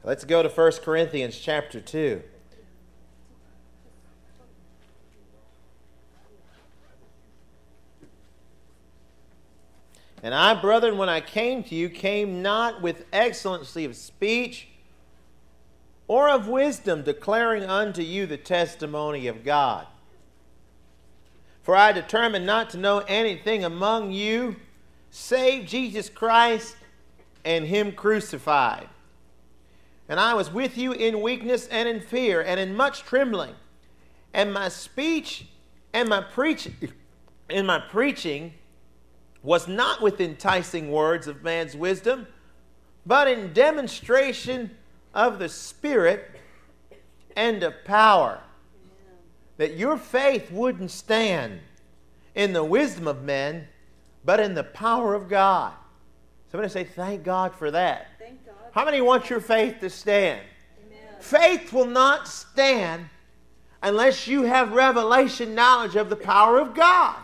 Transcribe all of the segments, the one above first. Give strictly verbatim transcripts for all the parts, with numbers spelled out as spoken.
Let's go to First Corinthians chapter two. And I, brethren, when I came to you, came not with excellency of speech or of wisdom, declaring unto you the testimony of God. For I determined not to know anything among you save Jesus Christ and Him crucified. And I was with you in weakness and in fear and in much trembling. And my speech and my preaching, and my preaching was not with enticing words of man's wisdom, but in demonstration of the Spirit and of power, that your faith wouldn't stand in the wisdom of men, but in the power of God. Somebody say, thank God for that. Thank God. How many want your faith to stand? Amen. Faith will not stand unless you have revelation knowledge of the power of God.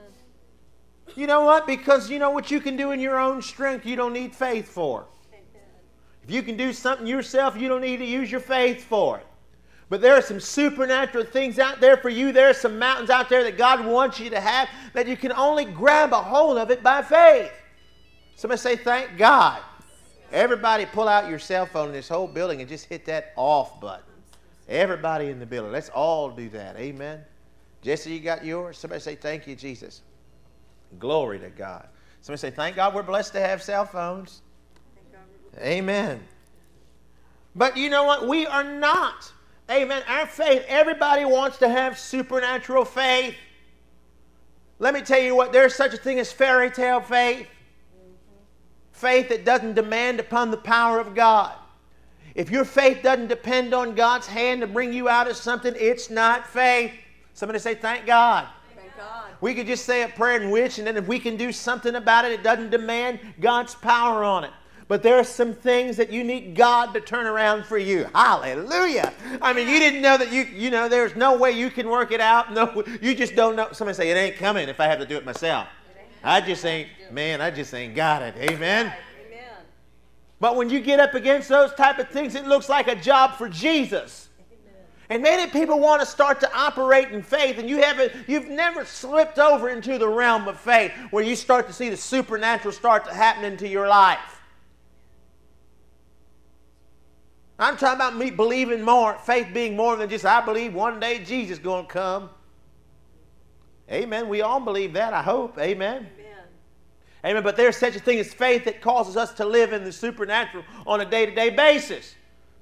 You know what? Because you know what you can do in your own strength, you don't need faith for. If you can do something yourself, you don't need to use your faith for it. But there are some supernatural things out there for you. There are some mountains out there that God wants you to have that you can only grab a hold of it by faith. Somebody say, thank God. Everybody pull out your cell phone in this whole building and just hit that off button. Everybody in the building. Let's all do that. Amen. Jesse, you got yours? Somebody say, thank you, Jesus. Glory to God. Somebody say, thank God we're blessed to have cell phones. Amen. But you know what? We are not. Amen. Our faith, everybody wants to have supernatural faith. Let me tell you what, there's such a thing as fairy tale faith. Faith that doesn't demand upon the power of God. If your faith doesn't depend on God's hand to bring you out of something, it's not faith. Somebody say, thank God. We could just say a prayer and wish, and then if we can do something about it, it doesn't demand God's power on it. But there are some things that you need God to turn around for you. Hallelujah. I mean, you didn't know that you, you know, there's no way you can work it out. No, you just don't know. Somebody say, it ain't coming if I have to do it myself. I just ain't, man, I just ain't got it. Amen. But when you get up against those type of things, it looks like a job for Jesus. And many people want to start to operate in faith, and you haven't, you've never slipped over into the realm of faith where you start to see the supernatural start to happen into your life. I'm talking about me believing more, faith being more than just, I believe one day Jesus is going to come. Amen. We all believe that, I hope. Amen. Amen. Amen. But there's such a thing as faith that causes us to live in the supernatural on a day-to-day basis.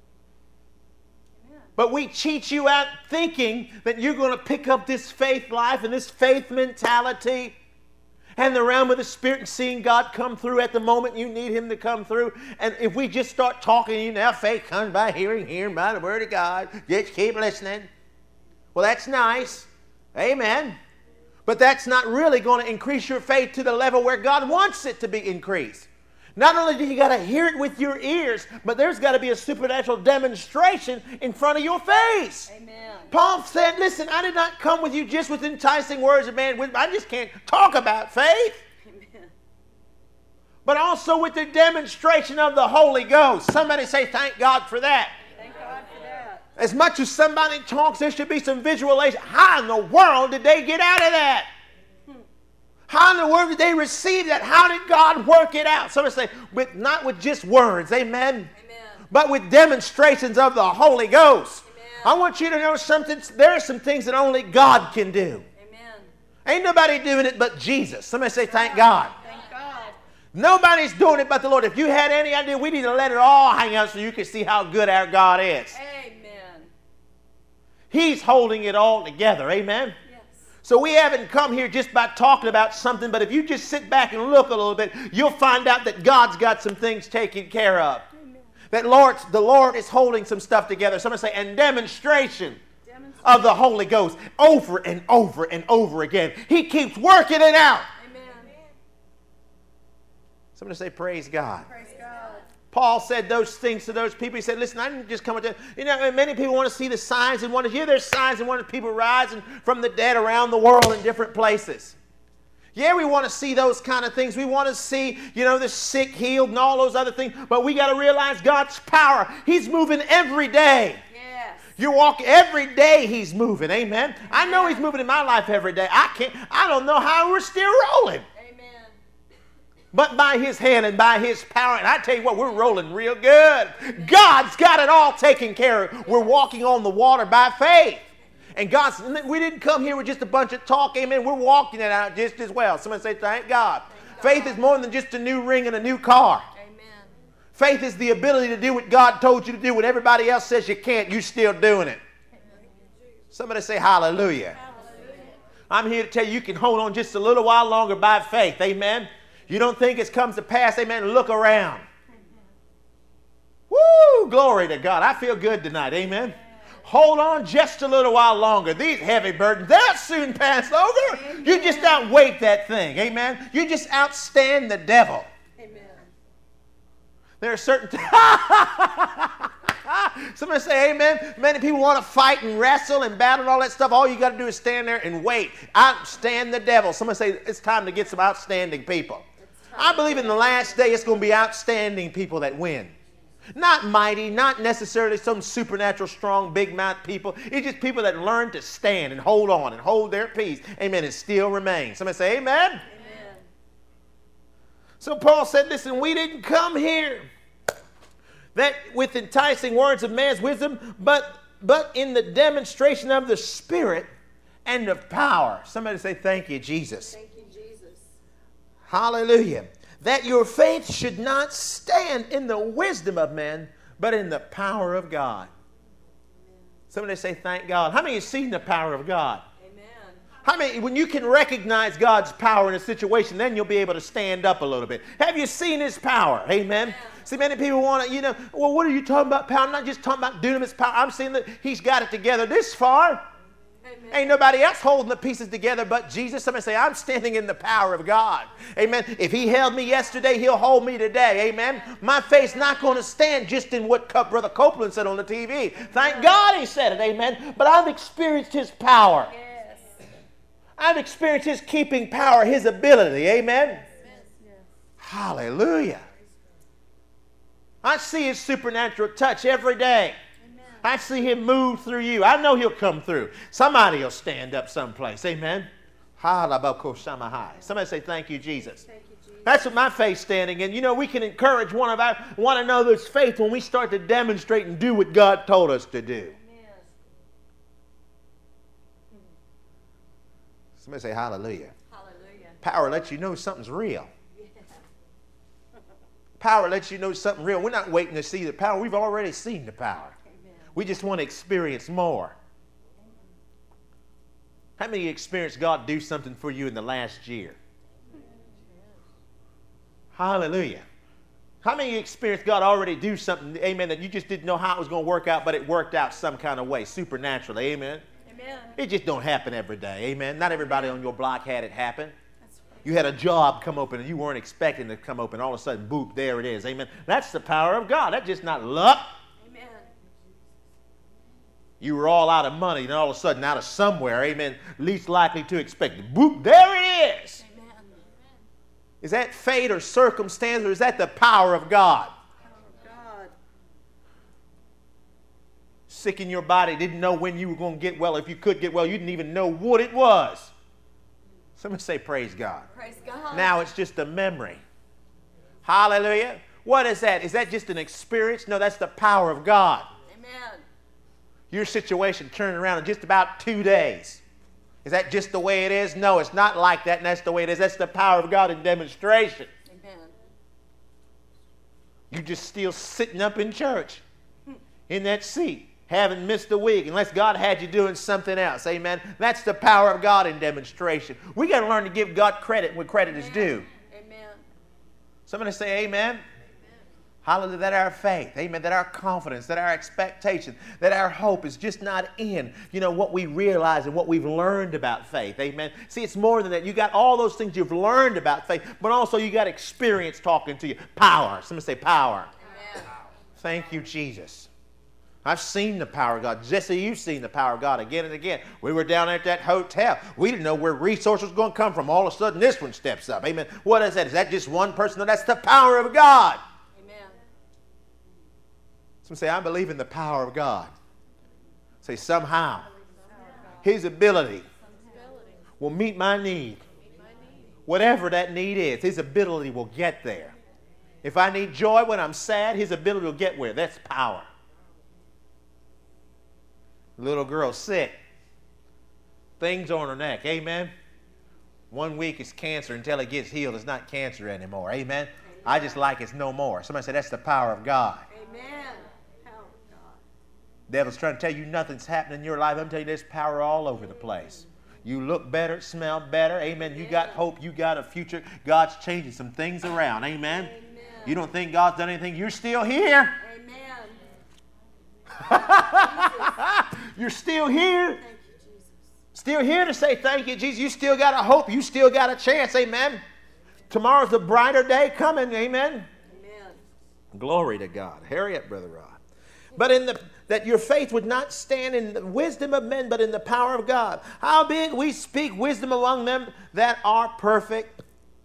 But we cheat you out thinking that you're going to pick up this faith life and this faith mentality and the realm of the Spirit and seeing God come through at the moment you need Him to come through. And if we just start talking to you now, faith comes by hearing, hearing by the Word of God. Just keep listening. Well, that's nice. Amen. But that's not really going to increase your faith to the level where God wants it to be increased. Not only do you got to hear it with your ears, but there's got to be a supernatural demonstration in front of your face. Amen. Paul said, listen, I did not come with you just with enticing words of man. I just can't talk about faith. Amen. But also with the demonstration of the Holy Ghost. Somebody say, thank God for that. Thank God for that. As much as somebody talks, there should be some visualization. How in the world did they get out of that? How in the world did they receive that? How did God work it out? Somebody say, with, not with just words, amen? Amen. But with demonstrations of the Holy Ghost. Amen. I want you to know something. There are some things that only God can do. Amen. Ain't nobody doing it but Jesus. Somebody say, thank God. Thank God. Nobody's doing it but the Lord. If you had any idea, we need to let it all hang out so you can see how good our God is. Amen. He's holding it all together, amen? So we haven't come here just by talking about something, but if you just sit back and look a little bit, you'll find out that God's got some things taken care of. Amen. That Lord, the Lord is holding some stuff together. Somebody say, and demonstration, demonstration of the Holy Ghost over and over and over again. He keeps working it out. Amen. Somebody say, praise God. Praise God. Paul said those things to those people. He said, listen, I didn't just come to, you know, many people want to see the signs and wonders. Yeah, there's signs and wonders, people rising from the dead around the world in different places. Yeah, we want to see those kind of things. We want to see, you know, the sick healed and all those other things. But we got to realize God's power. He's moving every day. Yes. You walk every day, He's moving. Amen. I know He's moving in my life every day. I can't, I don't know how we're still rolling. Amen. But by His hand and by His power, and I tell you what, we're rolling real good. God's got it all taken care of. We're walking on the water by faith. And God's, we didn't come here with just a bunch of talk, amen. We're walking it out just as well. Somebody say, thank God. Thank Faith God. Is more than just a new ring and a new car. Amen. Faith is the ability to do what God told you to do. When everybody else says you can't, you're still doing it. Somebody say hallelujah. Hallelujah. I'm here to tell you, you can hold on just a little while longer by faith, amen. You don't think it's comes to pass, amen. Look around. Woo, glory to God. I feel good tonight, amen. Hold on just a little while longer. These heavy burdens, they'll soon pass over. Amen. You just outweight that thing. Amen. You just outstand the devil. Amen. There are certain th- Somebody say amen. Many people want to fight and wrestle and battle and all that stuff. All you got to do is stand there and wait. Outstand the devil. Somebody say it's time to get some outstanding people. I believe in the last day it's going to be outstanding people that win. Not mighty, not necessarily some supernatural, strong, big mouth people. It's just people that learn to stand and hold on and hold their peace. Amen. And still remain. Somebody say amen. Amen. So Paul said, listen, we didn't come here that with enticing words of man's wisdom, but, but in the demonstration of the Spirit and of power. Somebody say, thank you, Jesus. Thank you, Jesus. Hallelujah. That your faith should not stand in the wisdom of men, but in the power of God. Amen. Somebody say, thank God. How many have seen the power of God? Amen. How many, when you can recognize God's power in a situation, then you'll be able to stand up a little bit. Have you seen His power? Amen. Amen. See, many people want to, you know, well, what are you talking about power? I'm not just talking about dunamis power. I'm saying that He's got it together this far. Amen. Ain't nobody else holding the pieces together but Jesus. Somebody say, I'm standing in the power of God. Amen. If He held me yesterday, He'll hold me today. Amen. My faith's not going to stand just in what Brother Copeland said on the T V. Thank God he said it. Amen. But I've experienced His power. Yes. I've experienced His keeping power, His ability. Amen. Yes. Yes. Hallelujah. I see His supernatural touch every day. I see Him move through you. I know He'll come through. Somebody will stand up someplace. Amen. Somebody say, thank you, Jesus. Thank you, Jesus. That's what my faith's standing in. You know, we can encourage one of our one another's faith when we start to demonstrate and do what God told us to do. Amen. Somebody say hallelujah. Hallelujah. Power lets you know something's real. Power lets you know something real. We're not waiting to see the power. We've already seen the power. We just want to experience more. How many experienced God do something for you in the last year? Hallelujah. How many experienced God already do something, amen, that you just didn't know how it was going to work out, but it worked out some kind of way, supernaturally, amen? Amen. It just don't happen every day, amen? Not everybody on your block had it happen. You had a job come open and you weren't expecting it to come open. All of a sudden, boop, there it is, amen? That's the power of God. That's just not luck. You were all out of money, and all of a sudden, out of somewhere, amen, least likely to expect it. Boop, there it is. Amen. Is that fate or circumstance, or is that the power of God? Power of God. Sick in your body, didn't know when you were going to get well. If you could get well, you didn't even know what it was. Somebody say, praise God. Praise God. Now it's just a memory. Hallelujah. What is that? Is that just an experience? No, that's the power of God. Amen. Your situation turned around in just about two days. Is that just the way it is? No, it's not like that, and that's the way it is. That's the power of God in demonstration. Amen. You just still sitting up in church in that seat, haven't missed a week, unless God had you doing something else. Amen. That's the power of God in demonstration. We got to learn to give God credit when credit Amen. is due. Amen. Somebody say amen. Hallelujah, that our faith, amen, that our confidence, that our expectation, that our hope is just not in, you know, what we realize and what we've learned about faith, amen. See, it's more than that. You got all those things you've learned about faith, but also you got experience talking to you. Power. Somebody say power. Amen. Thank you, Jesus. I've seen the power of God. Jesse, you've seen the power of God again and again. We were down at that hotel. We didn't know where resources were going to come from. All of a sudden, this one steps up. Amen. What is that? Is that just one person? No, that's the power of God. Amen. Some say, I believe in the power of God. Say, somehow, His ability will meet my need. Whatever that need is, His ability will get there. If I need joy when I'm sad, His ability will get where. That's power. Little girl sick. Things on her neck. Amen. One week it's cancer until it gets healed. It's not cancer anymore. Amen. Amen. I just like it's no more. Somebody said that's the power of God. Amen. Power of God. Devil's trying to tell you nothing's happening in your life. I'm telling you there's power all over the place. You look better, smell better. Amen. You got hope. You got a future. God's changing some things around. Amen. Amen. You don't think God's done anything. You're still here. You're still here. Thank you, Jesus. Still here to say thank you, Jesus. You still got a hope. You still got a chance. Amen. Tomorrow's a brighter day coming. Amen. Amen. Glory to God. Hurry up, Brother Rod. But in the that your faith would not stand in the wisdom of men, but in the power of God. Howbeit we speak wisdom among them that are perfect,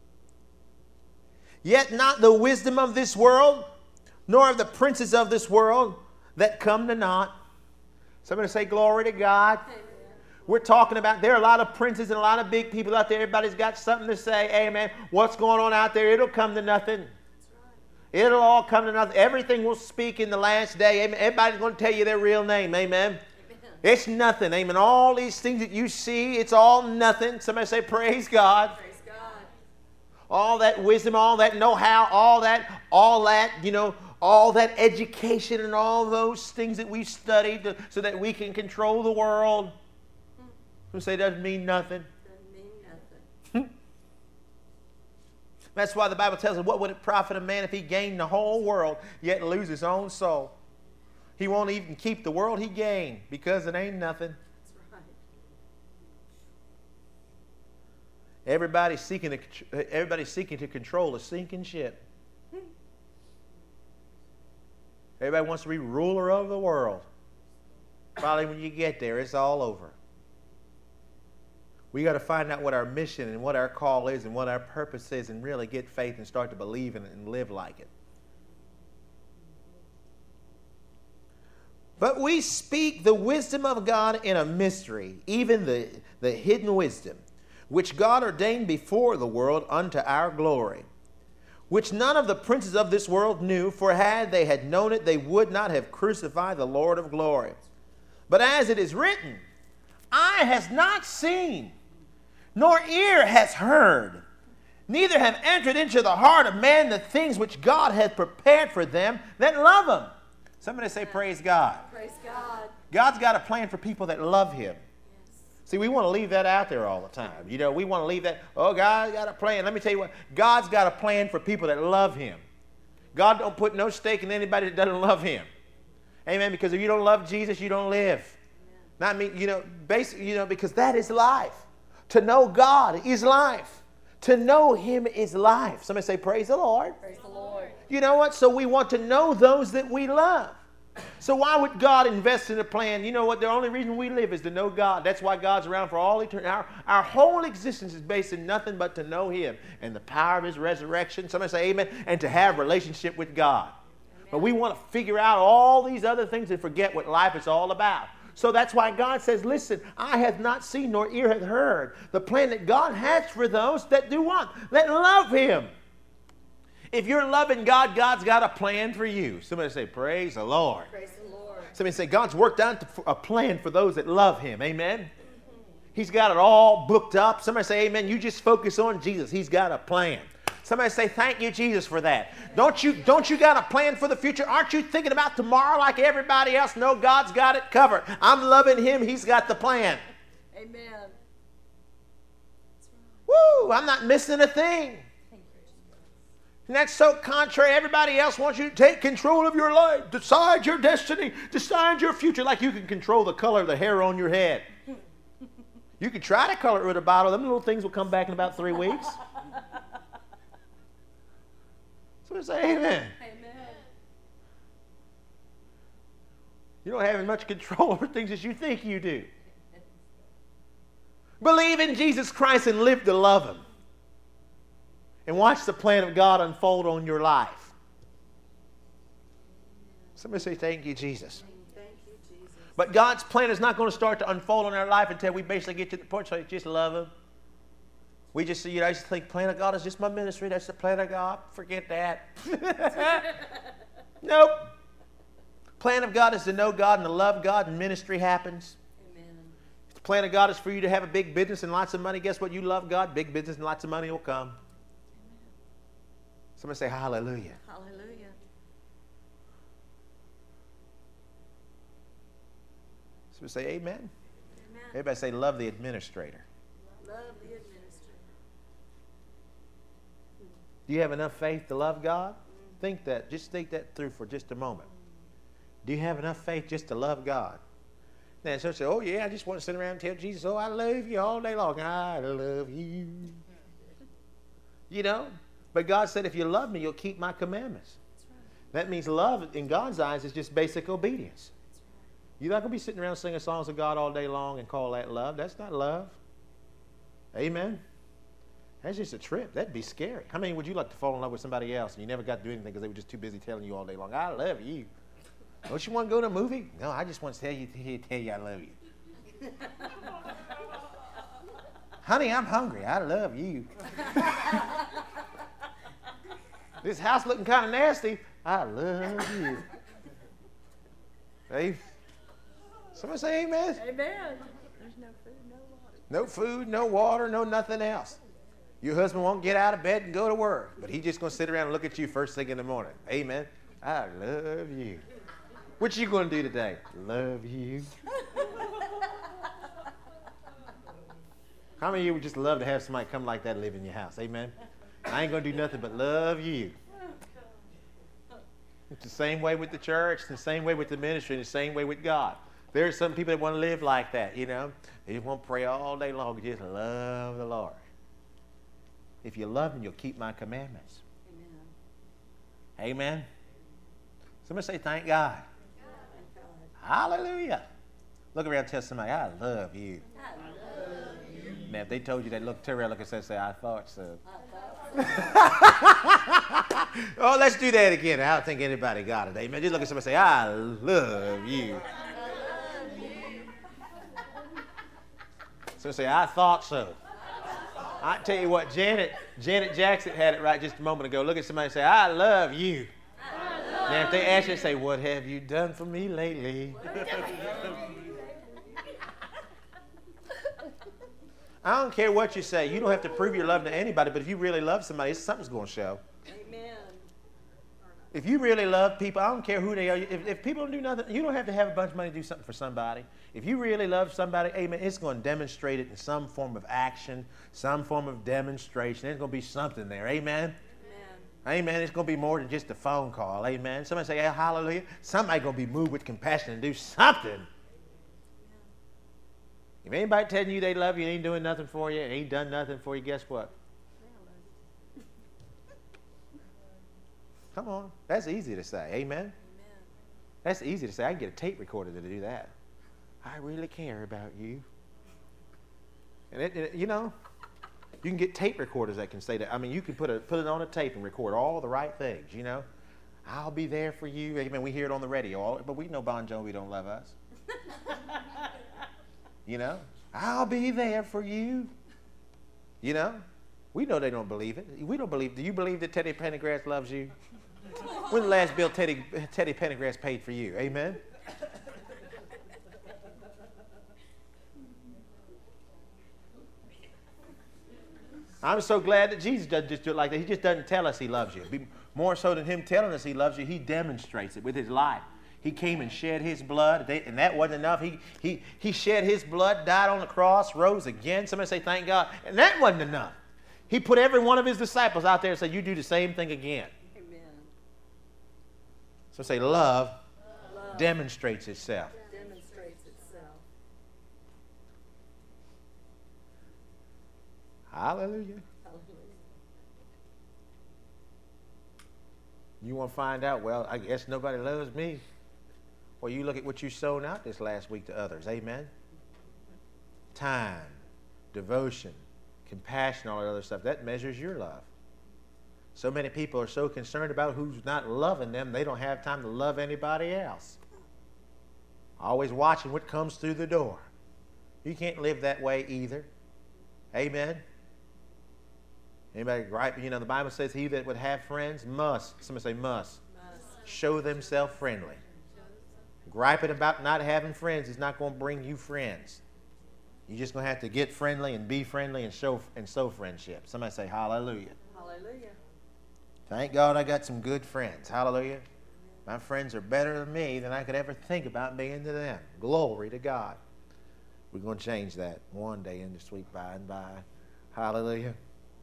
yet not the wisdom of this world, nor of the princes of this world that come to naught. Somebody say glory to God. Amen. We're talking about, there are a lot of princes and a lot of big people out there. Everybody's got something to say. Amen. What's going on out there? It'll come to nothing. That's right. It'll all come to nothing. Everything will speak in the last day. Amen. Everybody's going to tell you their real name. Amen. Amen. It's nothing. Amen. All these things that you see, it's all nothing. Somebody say praise God. Praise God. All that wisdom, all that know-how, all that, all that, you know, all that education and all those things that we studied to, so that we can control the world. Who say doesn't mean nothing. Doesn't mean nothing. That's why the Bible tells us, what would it profit a man if he gained the whole world yet lose his own soul? He won't even keep the world he gained because it ain't nothing. That's right. Everybody's seeking to, everybody's seeking to control a sinking ship. Everybody wants to be ruler of the world. Probably when you get there, it's all over. We got to find out what our mission and what our call is and what our purpose is and really get faith and start to believe in it and live like it. But we speak the wisdom of God in a mystery, even the, the hidden wisdom, which God ordained before the world unto our glory, which none of the princes of this world knew, for had they had known it, they would not have crucified the Lord of glory. But as it is written, eye has not seen, nor ear has heard, neither have entered into the heart of man the things which God hath prepared for them that love him. Somebody say, praise God. Praise God. God's got a plan for people that love him. See, we want to leave that out there all the time. You know, we want to leave that, oh, God's got a plan. Let me tell you what, God's got a plan for people that love him. God don't put no stake in anybody that doesn't love him. Amen, because if you don't love Jesus, you don't live. Amen. Not me, you know, basically, you know, because that is life. To know God is life. To know him is life. Somebody say, praise the Lord. Praise the Lord. You know what? So we want to know those that we love. So why would God invest in a plan? You know what? The only reason we live is to know God. That's why God's around for all eternity. Our, our whole existence is based in nothing but to know him and the power of his resurrection. Somebody say amen. And to have a relationship with God. Amen. But we want to figure out all these other things and forget what life is all about. So that's why God says, listen, eye hath not seen nor ear hath heard the plan that God has for those that do what? That love him. If you're loving God, God's got a plan for you. Somebody say, praise the Lord. Praise the Lord. Somebody say, God's worked out a plan for those that love him. Amen? Mm-hmm. He's got it all booked up. Somebody say, amen. You just focus on Jesus. He's got a plan. Somebody say, thank you, Jesus, for that. Don't you, don't you got a plan for the future? Aren't you thinking about tomorrow like everybody else? No, God's got it covered. I'm loving him. He's got the plan. Amen. Woo! I'm not missing a thing. And that's so contrary. Everybody else wants you to take control of your life, decide your destiny, decide your future, like you can control the color of the hair on your head. You can try to color it with a bottle. Them little things will come back in about three weeks. So we say amen. Amen. You don't have as much control over things as you think you do. Believe in Jesus Christ and live to love Him. And watch the plan of God unfold on your life. Somebody say, thank you, Jesus. Thank you, Jesus. But God's plan is not going to start to unfold in our life until we basically get to the point where we just love Him. We just, you know, I just think plan of God is just my ministry. That's the plan of God. Forget that. Nope. Plan of God is to know God and to love God, and ministry happens. Amen. If the plan of God is for you to have a big business and lots of money, guess what? You love God, big business and lots of money will come. Amen. Somebody say hallelujah. Hallelujah. Somebody say amen. Amen. Everybody say love the administrator. Love the administrator. Do you have enough faith to love God? Mm-hmm. Think that. Just think that through for just a moment. Do you have enough faith just to love God? Now, some say, oh, yeah, I just want to sit around and tell Jesus, oh, I love you all day long. I love you. You know? But God said, if you love me, you'll keep my commandments. That's right. That means love, in God's eyes, is just basic obedience. That's right. You're not going to be sitting around singing songs of God all day long and call that love. That's not love. Amen? That's just a trip. That'd be scary. How many would you like to fall in love with somebody else and you never got to do anything because they were just too busy telling you all day long, I love you? Don't you want to go to a movie? No, I just want to tell you, tell you I love you. Honey, I'm hungry. I love you. This house looking kind of nasty. I love you. Hey, somebody say amen. Amen. There's no food, no water. No food, no water, no nothing else. Your husband won't get out of bed and go to work, but he's just going to sit around and look at you first thing in the morning. Amen. I love you. What you going to do today? Love you. How many of you would just love to have somebody come like that live in your house? Amen. I ain't going to do nothing but love you. It's the same way with the church, it's the same way with the ministry, and the same way with God. There are some people that want to live like that, you know. They just want to pray all day long and just love the Lord. If you love Him, you'll keep my commandments. Amen. Amen. Somebody say, thank God. Thank God. Hallelujah. Look around and tell somebody, I love you. I love you. Now, if they told you that, look, turn around, look and say, say, I thought so. I thought so. Oh, let's do that again. I don't think anybody got it. Amen. Just look at somebody and say, I love you. So say, I thought so. I tell you what, Janet, Janet Jackson had it right just a moment ago. Look at somebody and say, I love you. I love Now, if they ask you, say, what have you done for me lately? I don't care what you say. You don't have to prove your love to anybody, but if you really love somebody, something's going to show. Amen. If you really love people, I don't care who they are. If, if people don't do nothing, you don't have to have a bunch of money to do something for somebody. If you really love somebody, amen, it's going to demonstrate it in some form of action, some form of demonstration. There's going to be something there. Amen? Amen. Amen. It's going to be more than just a phone call. Amen. Somebody say, yeah, hallelujah. Somebody going to be moved with compassion and do something. If anybody telling you they love you and ain't doing nothing for you, ain't done nothing for you, guess what? Come on. That's easy to say. Amen? Amen. That's easy to say. I can get a tape recorder to do that. I really care about you. And, it, it, you know, you can get tape recorders that can say that. I mean, you can put, a, put it on a tape and record all the right things, you know. I'll be there for you. Amen. We hear it on the radio, all, but we know Bon Jovi don't love us. You know, I'll be there for you. You know, we know they don't believe it. We don't believe. Do you believe that Teddy Pendergrass loves you? When the last bill Teddy, Teddy Pendergrass paid for you? Amen? I'm so glad that Jesus doesn't just do it like that. He just doesn't tell us he loves you. Be more so than him telling us he loves you, he demonstrates it with his life. He came and shed his blood, and that wasn't enough. He, he, he shed his blood, died on the cross, rose again. Somebody say, thank God. And that wasn't enough. He put every one of his disciples out there and said, you do the same thing again. Amen. So say, love, Love demonstrates itself. demonstrates itself. Hallelujah. Hallelujah. You want to find out, well, I guess nobody loves me. Well, you look at what you sown out this last week to others. Amen. Time, devotion, compassion, all that other stuff. That measures your love. So many people are so concerned about who's not loving them, they don't have time to love anybody else. Always watching what comes through the door. You can't live that way either. Amen. Anybody gripe? You know, the Bible says he that would have friends must, somebody say must, must. show themselves friendly. Griping about not having friends is not going to bring you friends. You're just going to have to get friendly and be friendly and show and sow friendship. Somebody say hallelujah. Hallelujah. Thank God I got some good friends. Hallelujah. My friends are better than me than I could ever think about being to them. Glory to God. We're going to change that one day in the sweet by and by. Hallelujah.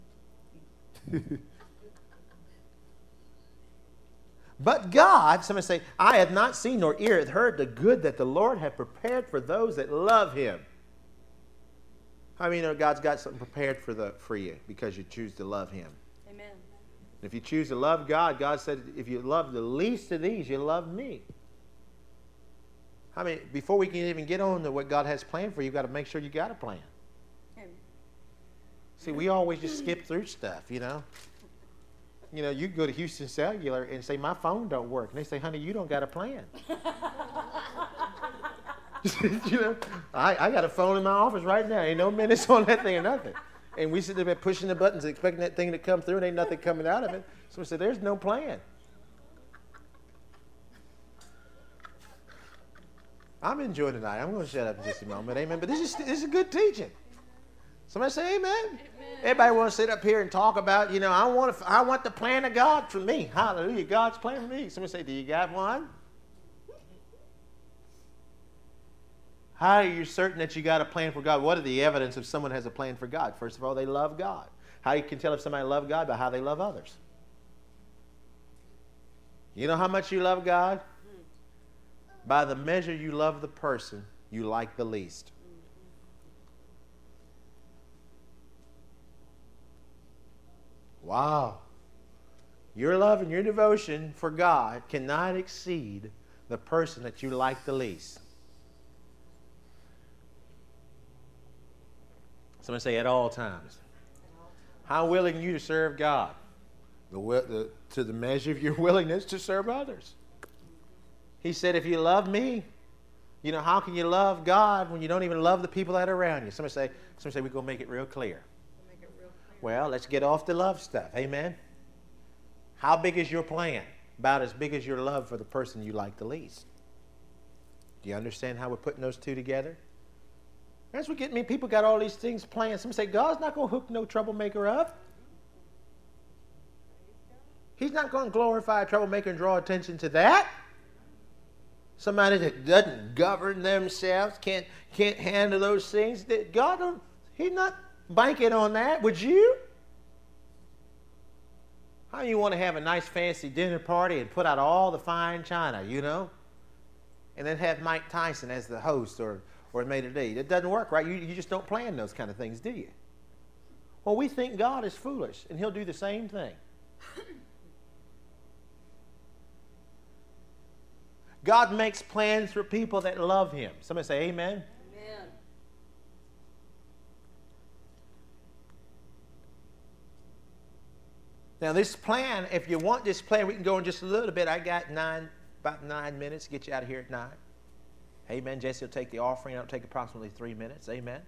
But God, somebody say, I have not seen nor ear hath heard the good that the Lord hath prepared for those that love him. How many know God's got something prepared for the for you because you choose to love him? Amen. If you choose to love God, God said, if you love the least of these, you love me. I mean, before we can even get on to what God has planned for you, you've got to make sure you got a plan. Amen. See, we always just skip through stuff, you know. You know, you go to Houston Cellular and say, my phone don't work. And they say, honey, you don't got a plan. You know, I, I got a phone in my office right now. Ain't no minutes on that thing or nothing. And we sit there pushing the buttons, expecting that thing to come through, and ain't nothing coming out of it. So we said, there's no plan. I'm enjoying tonight. I'm going to shut up in just a moment. Amen. But this is this is good teaching. Somebody say amen. Amen. Everybody wants to sit up here and talk about, you know, I want to, I want the plan of God for me. Hallelujah. God's plan for me. Somebody say, do you got one? How are you certain that you got a plan for God? What are the evidence if someone has a plan for God? First of all, they love God. How you can tell if somebody loves God? By how they love others. You know how much you love God? By the measure you love the person you like the least. Wow. Your love and your devotion for God cannot exceed the person that you like the least. Somebody say at all times. How willing are you to serve God? The, the, to the measure of your willingness to serve others. He said, if you love me, you know, how can you love God when you don't even love the people that are around you? Somebody say, somebody say we're going to make it real clear. Make it real clear. Well, let's get off the love stuff. Amen. How big is your plan? About as big as your love for the person you like the least. Do you understand how we're putting those two together? That's what get me. People got all these things planned. Some say, God's not going to hook no troublemaker up. He's not going to glorify a troublemaker and draw attention to that. Somebody that doesn't govern themselves, can't, can't handle those things. God, don't, he's not banking on that. Would you? How do you want to have a nice fancy dinner party and put out all the fine china, you know? And then have Mike Tyson as the host or, or maitre d'? It doesn't work, right? You, you just don't plan those kind of things, do you? Well, we think God is foolish, and he'll do the same thing. God makes plans for people that love him. Somebody say amen. Amen. Now this plan, if you want this plan, we can go in just a little bit. I got nine, about nine minutes to get you out of here at nine. Amen. Jesse will take the offering. It'll take approximately three minutes. Amen.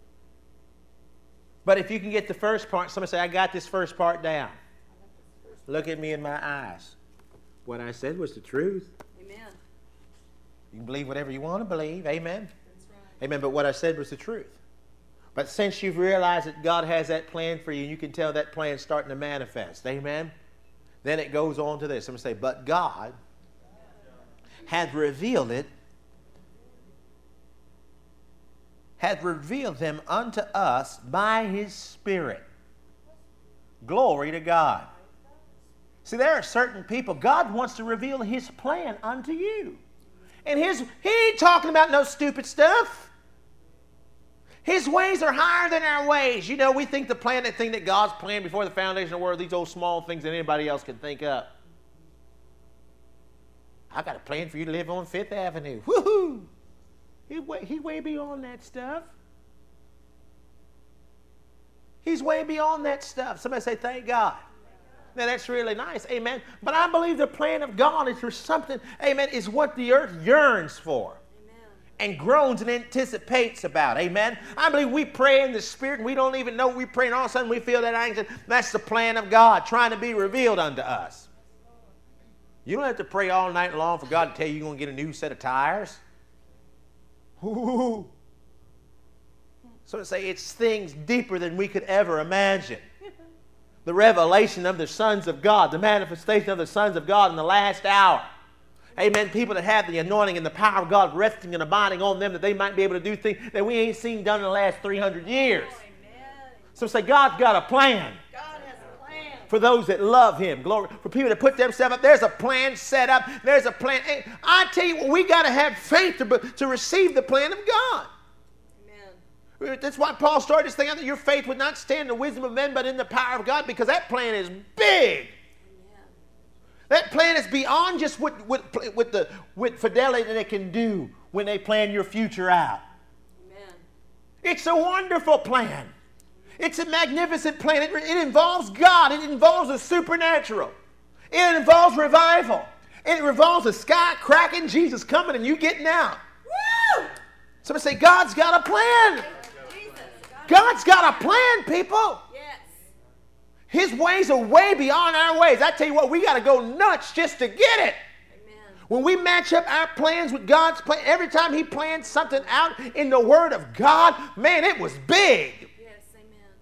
But if you can get the first part, somebody say, I got this first part down. Look at me in my eyes. What I said was the truth. Amen. You can believe whatever you want to believe. Amen. That's right. Amen. But what I said was the truth. But since you've realized that God has that plan for you, you can tell that plan starting to manifest. Amen. Then it goes on to this. I'm going to say, but God had revealed it, had revealed them unto us by his Spirit. Glory to God. See, there are certain people, God wants to reveal his plan unto you. And his, he ain't talking about no stupid stuff. His ways are higher than our ways. You know, we think the plan, that thing that God's planned before the foundation of the world, these old small things that anybody else can think up. I got a plan for you to live on Fifth Avenue. Woohoo! He way, he way beyond that stuff. He's way beyond that stuff. Somebody say, thank God. Now, that's really nice. Amen. But I believe the plan of God is for something, amen, is what the earth yearns for. And groans and anticipates about. Amen. I believe we pray in the Spirit and we don't even know we pray, and all of a sudden we feel that anxiety. That's the plan of God trying to be revealed unto us. You don't have to pray all night long for God to tell you you're going to get a new set of tires. Ooh. So to say it's things deeper than we could ever imagine. The revelation of the sons of God, the manifestation of the sons of God in the last hour. Amen. People that have the anointing and the power of God resting and abiding on them, that they might be able to do things that we ain't seen done in the last three hundred years. Oh, so say, God's got a plan. God has a plan. For those that love Him. Glory. For people that put themselves up, there's a plan set up. There's a plan. And I tell you what, we got to have faith to, to receive the plan of God. Amen. That's why Paul started this thing out, that your faith would not stand in the wisdom of men, but in the power of God, because that plan is big. That plan is beyond just what, what, what, the, what fidelity that they can do when they plan your future out. Amen. It's a wonderful plan. It's a magnificent plan. It, it involves God. It involves the supernatural. It involves revival. It involves the sky cracking, Jesus coming, and you getting out. Woo! Somebody say, God's got a plan. Jesus. God's got a plan, people. His ways are way beyond our ways. I tell you what, we got to go nuts just to get it. Amen. When we match up our plans with God's plan, every time He plans something out in the Word of God, man, it was big. Yes, amen.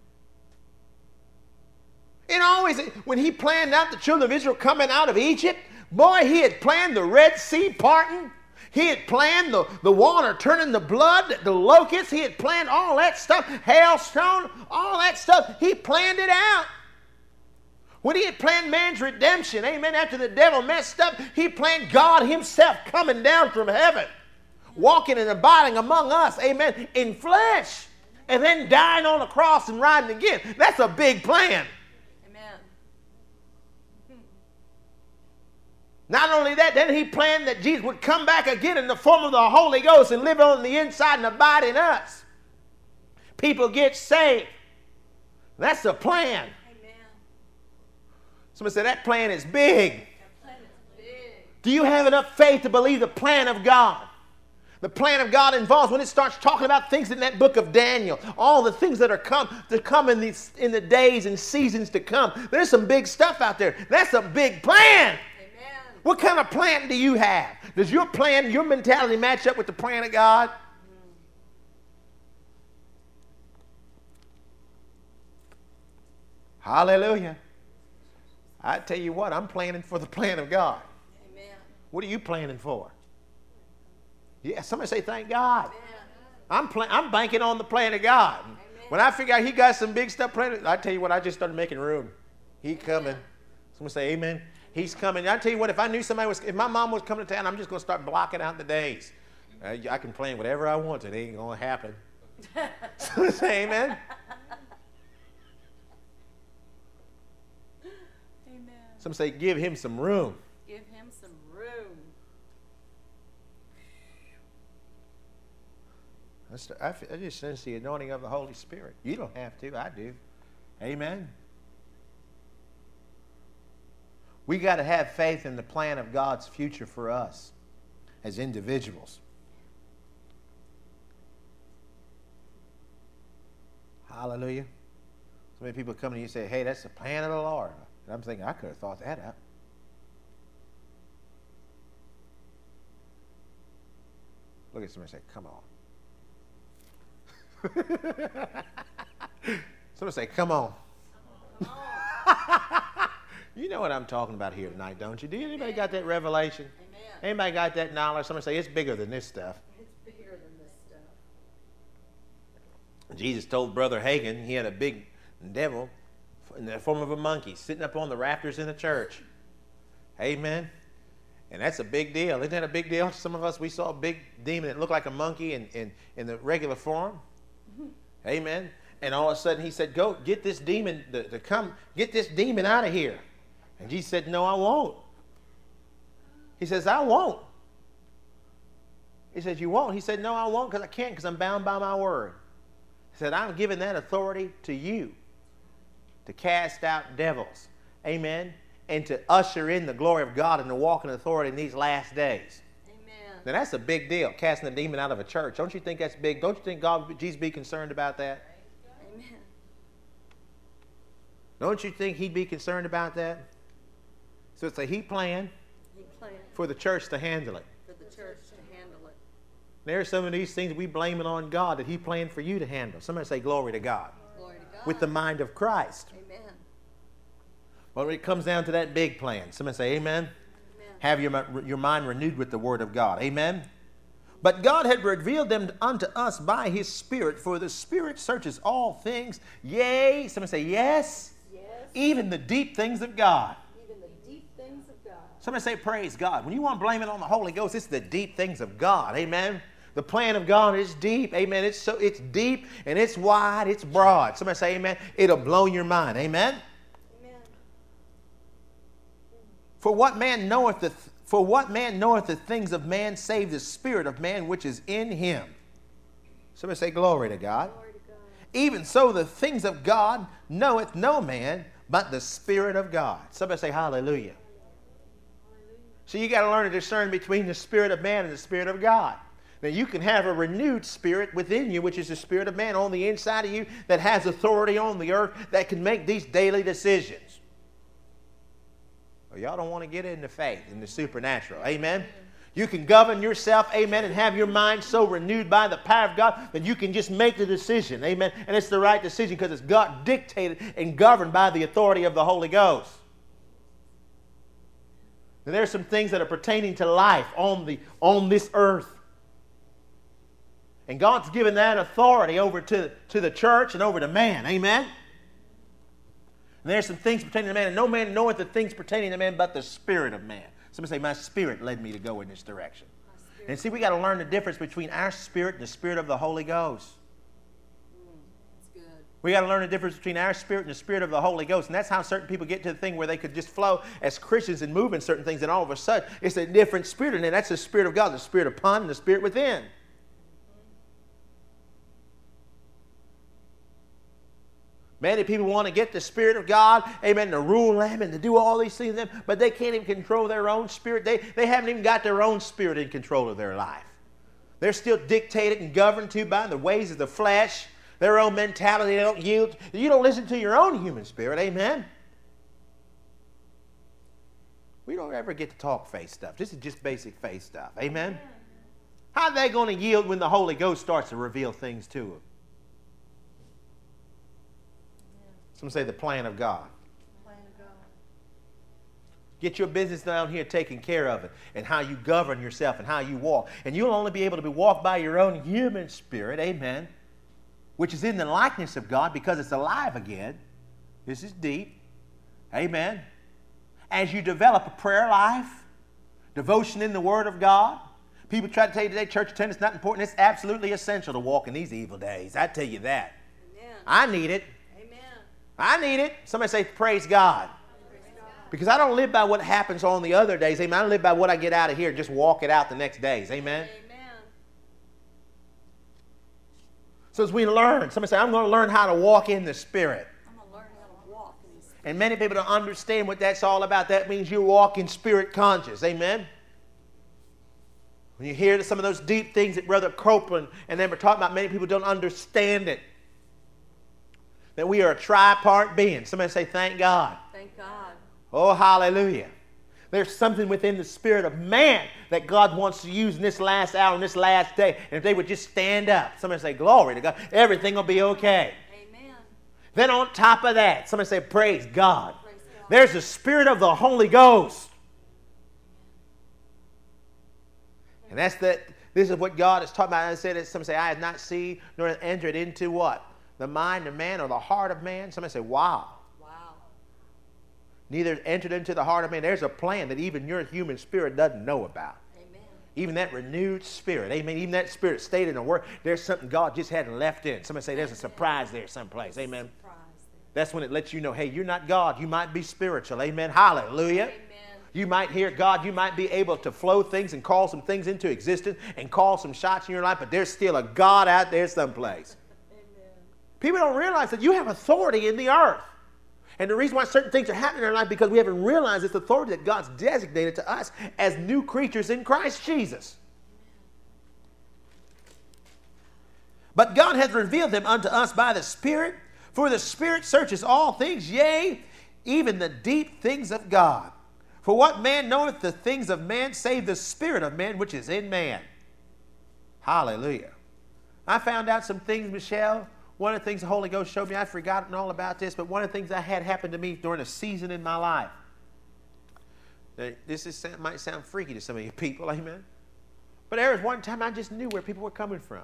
And always, when He planned out the children of Israel coming out of Egypt, boy, He had planned the Red Sea parting. He had planned the, the water turning to blood, the locusts. He had planned all that stuff, hailstone, all that stuff. He planned it out. When He had planned man's redemption, amen, after the devil messed up, He planned God Himself coming down from heaven, walking and abiding among us, amen, in flesh, and then dying on the cross and rising again. That's a big plan. Amen. Not only that, then He planned that Jesus would come back again in the form of the Holy Ghost and live on the inside and abide in us. People get saved. That's the plan. Somebody said, that plan is big. That plan is big. Do you have enough faith to believe the plan of God? The plan of God involves, when it starts talking about things in that book of Daniel, all the things that are come to come in, these, in the days and seasons to come. There's some big stuff out there. That's a big plan. Amen. What kind of plan do you have? Does your plan, your mentality match up with the plan of God? Mm. Hallelujah. I tell you what, I'm planning for the plan of God. Amen. What are you planning for? Yeah, somebody say, thank God. Amen. I'm plan- I'm banking on the plan of God. Amen. When I figure out He got some big stuff planned, I tell you what, I just started making room. He coming. Somebody say, amen. He's coming. I tell you what, if I knew somebody was, if my mom was coming to town, I'm just going to start blocking out the days. Uh, I can plan whatever I want to. It ain't going to happen. Somebody say, amen. Some say, give Him some room. Give Him some room. I, I just sense the anointing of the Holy Spirit. You don't have to. I do. Amen. We got to have faith in the plan of God's future for us as individuals. Hallelujah. So many people come to you and say, hey, that's the plan of the Lord. And I'm thinking, I could have thought that out. Look at somebody and say, come on. Somebody say, come on. Come on. You know what I'm talking about here tonight, don't you? Do anybody got that revelation? Amen. Anybody got that knowledge? Somebody say, it's bigger than this stuff. It's bigger than this stuff. Jesus told Brother Hagin he had a big devil in the form of a monkey sitting up on the rafters in the church. Amen. And that's a big deal. Isn't that a big deal? Some of us, we saw a big demon that looked like a monkey in, in, in the regular form. Mm-hmm. Amen. And all of a sudden he said, go get this demon to, to come, get this demon out of here. And Jesus said, no, I won't. He says, I won't. He says, you won't? He said, no, I won't because I can't because I'm bound by my word. He said, I'm giving that authority to you to cast out devils. Amen. And to usher in the glory of God and to walk in authority in these last days. Amen. Now that's a big deal, casting a demon out of a church. Don't you think that's big? Don't you think God, Jesus be concerned about that? Amen. Don't you think he'd be concerned about that? So it's a he plan He planned for the church to handle it. for the church to handle it. There are some of these things we blame it on God that he planned for you to handle. Somebody say glory to God. Glory to God. With the mind of Christ. Amen. But when it comes down to that big plan, somebody say amen. Amen. Have your, your mind renewed with the word of God. Amen. But God had revealed them unto us by his Spirit, for the Spirit searches all things. Yea, somebody say yes. Yes. Even the deep things of God. Even the deep things of God. Somebody say praise God. When you want to blame it on the Holy Ghost, it's the deep things of God. Amen. The plan of God is deep. Amen. It's so it's deep and it's wide, it's broad. Somebody say amen. It'll blow your mind. Amen. Amen. For what man knoweth the for what man knoweth the things of man, save the spirit of man which is in him. Somebody say glory to God. Glory to God. Even so the things of God knoweth no man but the Spirit of God. Somebody say hallelujah. So you got to learn to discern between the spirit of man and the Spirit of God. Now you can have a renewed spirit within you, which is the spirit of man on the inside of you that has authority on the earth that can make these daily decisions. Well, y'all don't want to get into faith, in the supernatural. Amen. You can govern yourself, amen, and have your mind so renewed by the power of God that you can just make the decision, amen. And it's the right decision because it's God dictated and governed by the authority of the Holy Ghost. Now, there's some things that are pertaining to life on, the, on this earth. And God's given that authority over to, to the church and over to man, amen. And there's some things pertaining to man, and no man knoweth the things pertaining to man but the Spirit of man. Somebody say, my spirit led me to go in this direction. And see, we got to learn the difference between our spirit and the Spirit of the Holy Ghost. Mm, that's good. We got to learn the difference between our spirit and the Spirit of the Holy Ghost. And that's how certain people get to the thing where they could just flow as Christians and move in certain things, and all of a sudden it's a different spirit. And then that's the Spirit of God, the Spirit upon and the Spirit within. Many people want to get the Spirit of God, amen, to rule them and to do all these things, but they can't even control their own spirit. They, they haven't even got their own spirit in control of their life. They're still dictated and governed to by the ways of the flesh, their own mentality. They don't yield. You don't listen to your own human spirit, amen. We don't ever get to talk faith stuff. This is just basic faith stuff, amen. How are they going to yield when the Holy Ghost starts to reveal things to them? Some say the plan of God. Plan of God. Get your business down here taken care of it, and how you govern yourself and how you walk. And you'll only be able to be walked by your own human spirit, amen, which is in the likeness of God because it's alive again. This is deep. Amen. As you develop a prayer life, devotion in the Word of God. People try to tell you today church attendance is not important. It's absolutely essential to walk in these evil days. I tell you that. Amen. I need it. I need it. Somebody say, praise God. Praise God. Because I don't live by what happens on the other days. Amen. I live by what I get out of here and just walk it out the next days. Amen. Amen. So as we learn, somebody say, I'm going to learn how to walk in the Spirit. I'm going to learn how to walk in the Spirit. And many people don't understand what that's all about. That means you walk in spirit conscious. Amen. When you hear some of those deep things that Brother Copeland and them are talking about, many people don't understand it. That we are a tripart being. Somebody say, thank God. Thank God. Oh, hallelujah. There's something within the spirit of man that God wants to use in this last hour, in this last day. And if they would just stand up, somebody say, glory to God, everything will be okay. Amen. Then on top of that, somebody say, praise God. Praise God. There's the Spirit of the Holy Ghost. And that's that. This is what God is talking about. I said it, some say, I have not seen nor entered into what? The mind of man or the heart of man. Somebody say, wow. Wow. Neither entered into the heart of man. There's a plan that even your human spirit doesn't know about. Amen. Even that renewed spirit. Amen. Even that spirit stayed in the Word. There's something God just hadn't left in. Somebody say there's a surprise there someplace. Amen. Surprise there. That's when it lets you know, hey, you're not God. You might be spiritual. Amen. Hallelujah. Amen. You might hear God. You might be able to flow things and call some things into existence and call some shots in your life, but there's still a God out there someplace. Amen. People don't realize that you have authority in the earth. And the reason why certain things are happening in our life because we haven't realized this authority that God's designated to us as new creatures in Christ Jesus. But God has revealed them unto us by the Spirit, for the Spirit searches all things, yea, even the deep things of God. For what man knoweth the things of man, save the Spirit of man which is in man? Hallelujah. I found out some things, Michelle. One of the things the Holy Ghost showed me, I'd forgotten all about this, but one of the things that had happened to me during a season in my life. Now, this is, might sound freaky to some of you people, amen? But there was one time I just knew where people were coming from.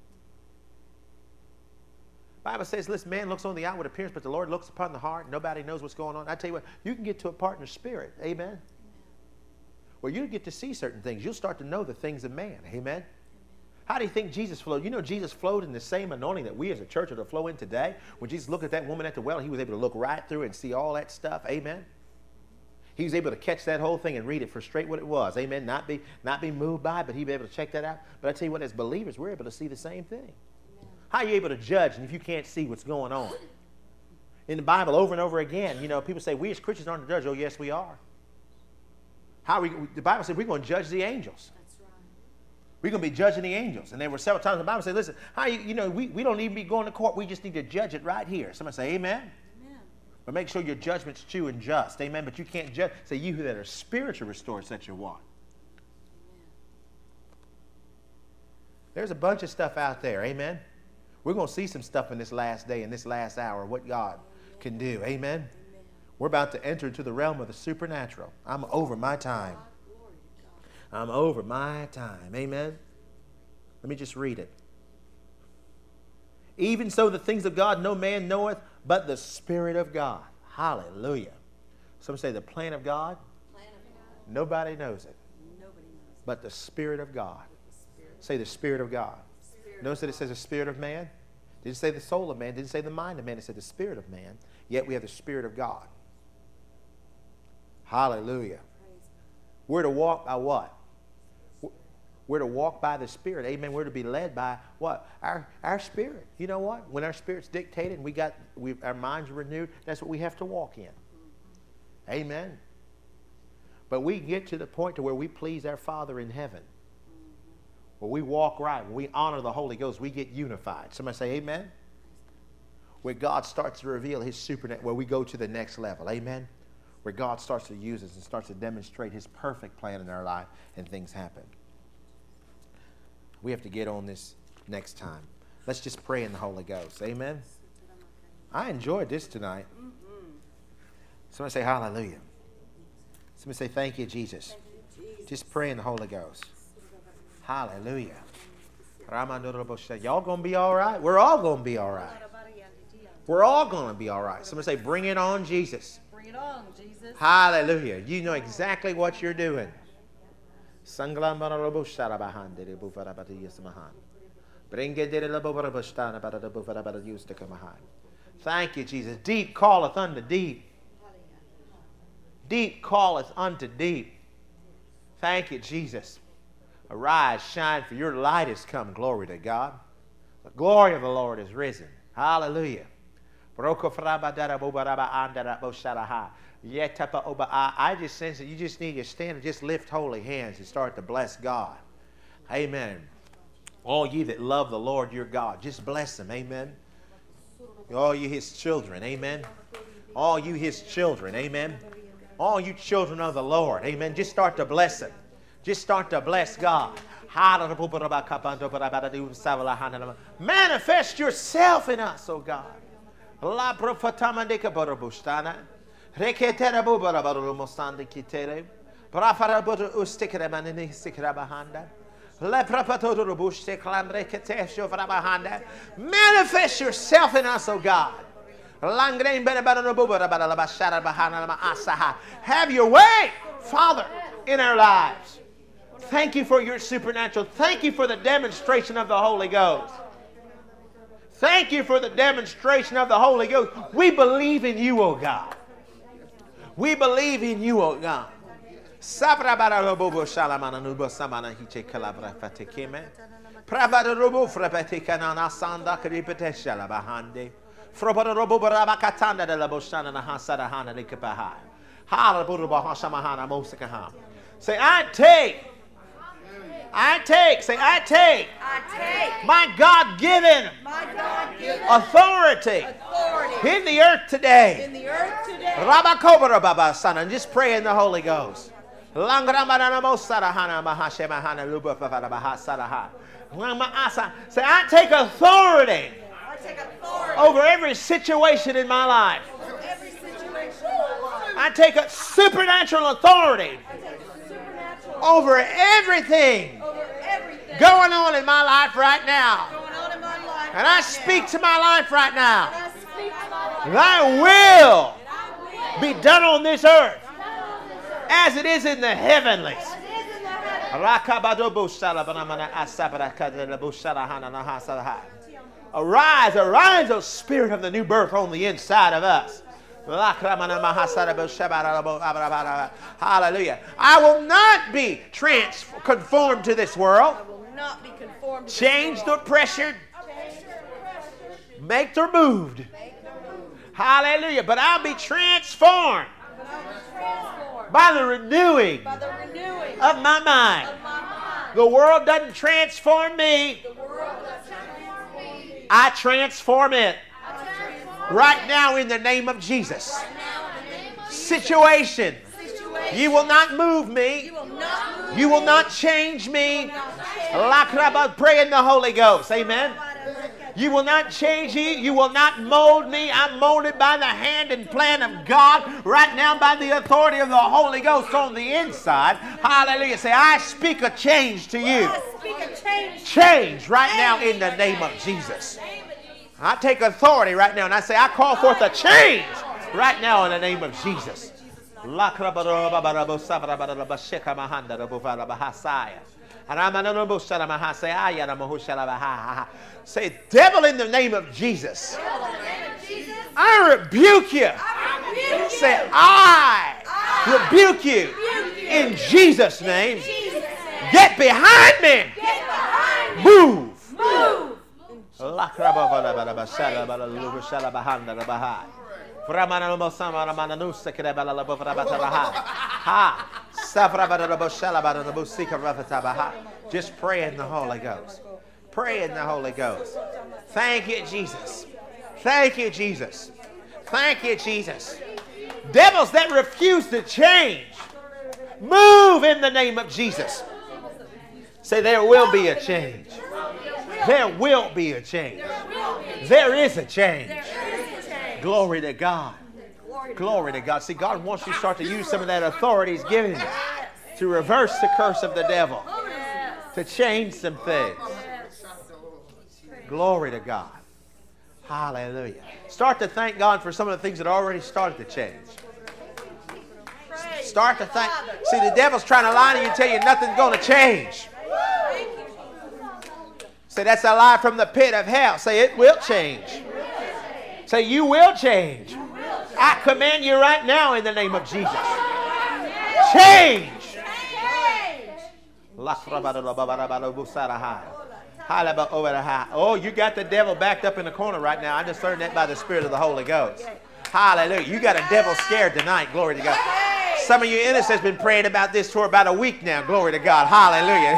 The Bible says, listen, man looks on the outward appearance, but the Lord looks upon the heart. Nobody knows what's going on. I tell you what, you can get to a part in the Spirit, amen? Amen. Where you get to see certain things. You'll start to know the things of man, amen? Amen. How do you think Jesus flowed? You know Jesus flowed in the same anointing that we as a church are to flow in today. When Jesus looked at that woman at the well, he was able to look right through and see all that stuff, amen? He was able to catch that whole thing and read it for straight what it was, amen? Not be, not be moved by it, but he'd be able to check that out. But I tell you what, as believers, we're able to see the same thing. How are you able to judge if you can't see what's going on? In the Bible, over and over again, you know, people say, we as Christians aren't to judge. Oh, yes, we are. How are we? The Bible said we're going to judge the angels. That's right. We're going to be judging the angels. And there were several times the Bible said, listen, how you, you know, we, we don't need to be going to court. We just need to judge it right here. Somebody say, amen? Amen. But make sure your judgment's true and just. Amen. But you can't judge. Say, you that are spiritually restored, such a one. Amen. There's a bunch of stuff out there. Amen. We're going to see some stuff in this last day, in this last hour, what God Amen. Can do. Amen? Amen? We're about to enter into the realm of the supernatural. I'm over my time. I'm over my time. Amen? Let me just read it. Even so the things of God no man knoweth, but the Spirit of God. Hallelujah. Some say the plan of God. Plan of God. Nobody knows it. Nobody knows it. But the Spirit of God. The Spirit. Say the Spirit of God. Notice that it says the spirit of man. Didn't say the soul of man. Didn't say the mind of man. It said the spirit of man. Yet we have the Spirit of God. Hallelujah. We're to walk by what? We're to walk by the Spirit. Amen. We're to be led by what? Our, our spirit. You know what? When our spirit's dictated and we got we, our minds are renewed, that's what we have to walk in. Amen. But we get to the point to where we please our Father in heaven. When we walk right, when we honor the Holy Ghost, we get unified. Somebody say amen? Where God starts to reveal his supernatural, where we go to the next level. Amen? Where God starts to use us and starts to demonstrate his perfect plan in our life and things happen. We have to get on this next time. Let's just pray in the Holy Ghost. Amen? I enjoyed this tonight. Somebody say hallelujah. Somebody say thank you, Jesus. Just pray in the Holy Ghost. Hallelujah. Y'all going to be all right? We're all going to be all right. We're all going to be all right. Somebody say, bring it on, Jesus. Bring it on, Jesus. Hallelujah. You know exactly what you're doing. Thank you, Jesus. Deep calleth unto deep. Deep calleth unto deep. Thank you, Jesus. Arise, shine, for your light is come. Glory to God. The glory of the Lord is risen. Hallelujah. I just sense that you just need to stand and just lift holy hands and start to bless God. Amen. All ye that love the Lord your God, just bless him. Amen. All you his children. Amen. All you his children. Amen. All you children of the Lord. Amen. Just start to bless him. Just start to bless God. Manifest yourself in us, oh God. Manifest yourself in us, oh God. Have your way, Father, in our lives. Thank you for your supernatural. Thank you for the demonstration of the Holy Ghost. Thank you for the demonstration of the Holy Ghost. We believe in you, oh God. We believe in you, oh God. Sabrabara robo shalamana nubo samana hiche calabra fatekeme. Pravada robo frabete canana sanda cripete shalabahande. Frobara robo barabakatanda de la boshana na hasada hana de kapaha. Halaburuba hashamahana mosakaham. Say, I take. I take. Say, I take. I take My God-given my God-given authority, authority in the earth today. in the earth today. Rabakobara baba son, and just pray in the Holy Ghost. Langramana mosarahana mahashemahana luba bahasaraha. Say, I take authority I take authority over every situation in my life. over every situation in my life. I take a supernatural authority I take supernatural over everything over everything going on in my life right now. going on in my life. And I right speak now. to my life right And now. I speak to my life. Thy will And I will be done on this earth be done on this earth as it is in the heavenlies. as it is in the heavens. Arise, arise, O Spirit of the new birth on the inside of us. Hallelujah. I will not be trans- conformed to this world, I will not be conformed to changed or pressured, made or moved. Hallelujah. But I'll be transformed But I will transform by the renewing by the renewing of my mind. of my mind. The world doesn't transform me. The world does transform me. I transform it I transform right now in the name of Jesus. right now in the name of Jesus. Situation. Situation. You will not move me. You will not move You will me. not change me. Not change Lakraba, pray in the Holy Ghost. Amen. me. You will not change me. You will not mold me. I'm molded by the hand and plan of God right now by the authority of the Holy Ghost on the inside. Hallelujah. Say, I speak a change to you. I speak a change. Change right now in the name of Jesus. I take authority right now and I say, I call forth a change right now in the name of Jesus. Say, devil, in the name of Jesus, I rebuke you. Say, I rebuke you in Jesus' name. Get behind me. Move. Move. Just pray in the Holy Ghost. Pray in the Holy Ghost. Thank you, Jesus. Thank you, Jesus. Thank you, Jesus. Devils that refuse to change, move in the name of Jesus. Say, there will be a change. There will be a change. There is a change. Glory to God. Glory to God. See, God wants you to start to use some of that authority He's given you to reverse the curse of the devil, to change some things. Glory to God. Hallelujah. Start to thank God for some of the things that already started to change. Start to thank. See, the devil's trying to lie to you and tell you nothing's going to change. Say, that's a lie from the pit of hell. Say, it will change. Say, you will change. I command you right now in the name of Jesus. Change. Oh, you got the devil backed up in the corner right now. I just learned that by the Spirit of the Holy Ghost. Hallelujah. You got a devil scared tonight. Glory to God. Some of you innocents have been praying about this for about a week now. Glory to God. Hallelujah.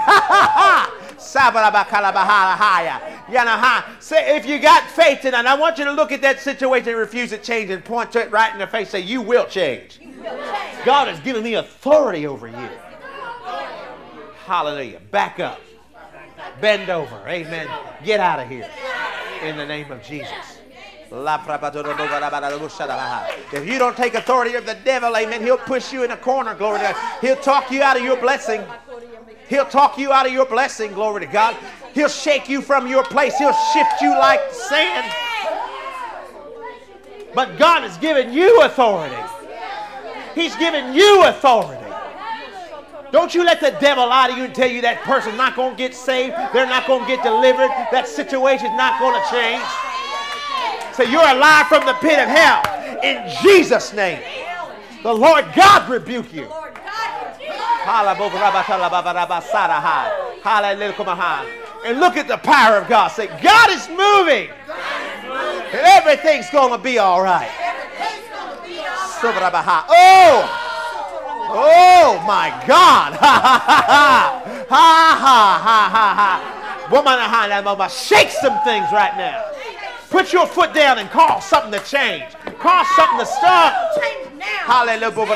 Say, if you got faith tonight, I want you to look at that situation and refuse to change and point to it right in the face. Say, you will change. God has given me authority over you. Hallelujah. Back up. Bend over. Amen. Get out of here. In the name of Jesus. If you don't take authority of the devil, amen, he'll push you in a corner, glory to God. He'll talk you out of your blessing. He'll talk you out of your blessing, glory to God. He'll shake you from your place. He'll shift you like sand. But God has given you authority. He's given you authority. Don't you let the devil lie to you and tell you that person's not going to get saved. They're not going to get delivered. That situation's not going to change. Say, you're a lie from the pit of hell. In Jesus' name. The Lord God rebuke you. Hallelujah. And look at the power of God. Say, God is moving. And everything's going to be all right. Oh, oh my God. Ha ha ha ha. Ha ha ha ha ha. Woman behind that mama, shake some things right now. Put your foot down and cause something to change. Cause something to start. Hallelujah.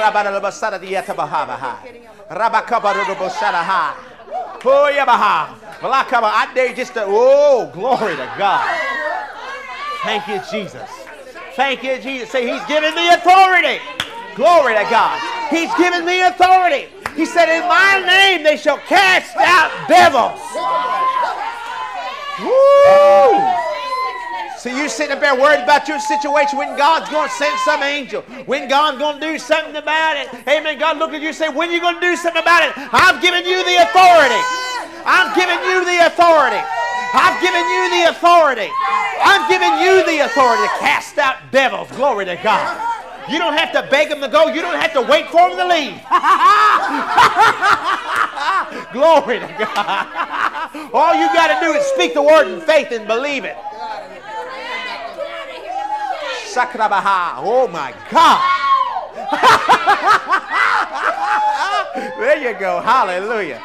I dare you just to, oh, glory to God. Thank you, Jesus. Thank you, Jesus. Say, he's given me authority. Glory to God. He's given me authority. He said, in my name they shall cast out devils. Woo! So you're sitting up there worried about your situation when God's going to send some angel. When God's going to do something about it. Amen. God looked at you and said, when are you going to do something about it? I've given you the authority. I've given you the authority. I've given you the authority. I've given you the authority to cast out devils. Glory to God. You don't have to beg them to go. You don't have to wait for them to leave. Glory to God. All you got to do is speak the word in faith and believe it. Sakrabaha. Oh my God. There you go. Hallelujah.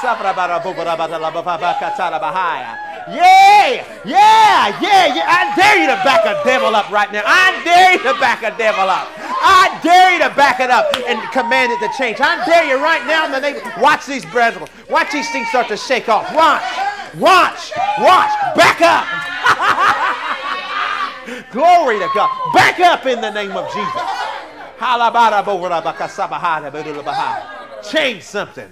Yeah, yeah, yeah, yeah. I dare you to back a devil up right now. I dare you to back a devil up. I dare you to back it up and command it to change. I dare you right now in the name. Watch these brethren. Watch these things start to shake off. Watch, watch, watch. Back up. Glory to God. Back up in the name of Jesus. Change something.